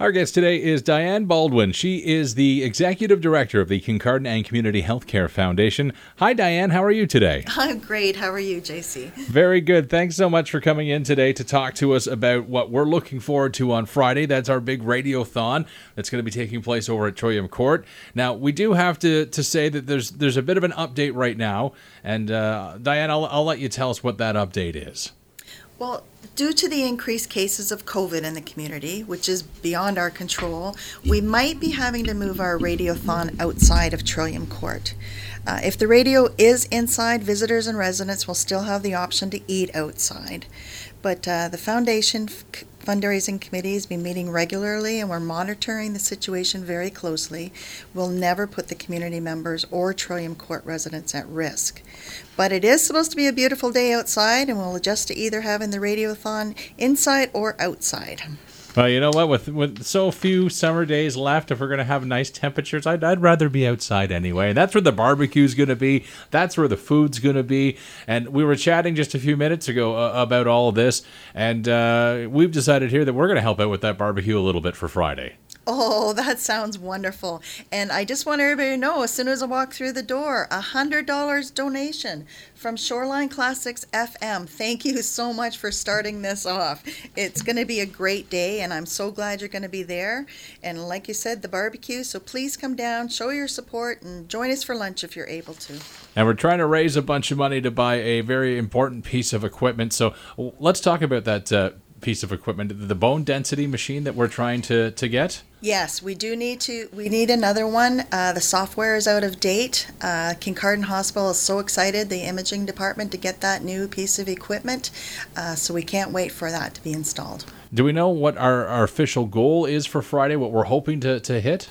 Our guest today is Diane Baldwin. She is the Executive Director of the Kincardine and Community Healthcare Foundation. Hi, Diane. How are you today? I'm great. How are you, JC? Very good. Thanks so much for coming in today to talk to us about what we're looking forward to on Friday. That's our big radiothon that's going to be taking place over at Trillium Court. Now, we do have to say that there's a bit of an update right now. And Diane, I'll let you tell us what that update is. Well, due to the increased cases of COVID in the community, which is beyond our control, we might be having to move our radiothon outside of Trillium Court. If the radio is inside, visitors and residents will still have the option to eat outside. But the foundation fundraising committee has been meeting regularly, and we're monitoring the situation very closely. We'll never put the community members or Trillium Court residents at risk. But it is supposed to be a beautiful day outside, and we'll adjust to either having the radiothon inside or outside. Well, you know what? With so few summer days left, if we're going to have nice temperatures, I'd rather be outside anyway. That's where the barbecue's going to be. That's where the food's going to be. And we were chatting just a few minutes ago about all of this, and we've decided here that we're going to help out with that barbecue a little bit for Friday. Oh, that sounds wonderful. And I just want everybody to know, as soon as I walk through the door, $100 donation from Shoreline Classics FM. Thank you so much for starting this off. It's going to be a great day, and I'm so glad you're going to be there. And like you said, the barbecue, so please come down, show your support, and join us for lunch if you're able to. And we're trying to raise a bunch of money to buy a very important piece of equipment. So let's talk about that piece of equipment, the bone density machine that we're trying to get. Yes, we need another one. The software is out of date. Kincardine Hospital is so excited, the imaging department, to get that new piece of equipment. So we can't wait for that to be installed. Do we know what our official goal is for Friday, what we're hoping to hit?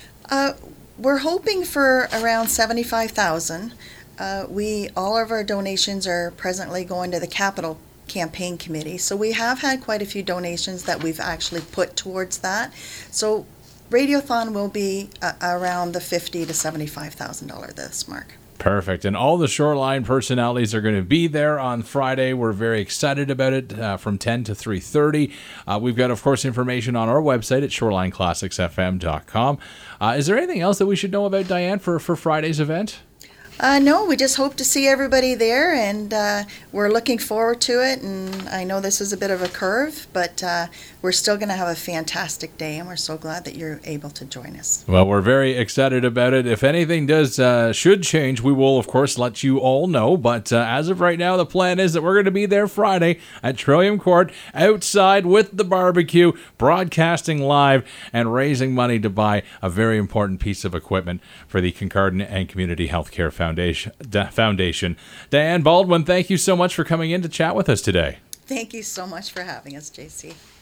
We're hoping for around $75,000. All of our donations are presently going to the capital campaign committee, so we have had quite a few donations that we've actually put towards that. So radiothon will be around the $50,000 to $75,000 this mark. Perfect. And all the Shoreline personalities are going to be there on Friday. We're very excited about it from 10 to 3:30. We've got, of course, information on our website at shorelineclassicsfm.com. Is there anything else that we should know about, Diane, for Friday's event? No, we just hope to see everybody there, and we're looking forward to it. And I know this is a bit of a curve, but we're still going to have a fantastic day, and we're so glad that you're able to join us. Well, we're very excited about it. If anything should change, we will, of course, let you all know. But as of right now, the plan is that we're going to be there Friday at Trillium Court, outside with the barbecue, broadcasting live, and raising money to buy a very important piece of equipment for the Kincardine and Community Healthcare Foundation. Diane Baldwin, thank you so much for coming in to chat with us today. Thank you so much for having us, JC.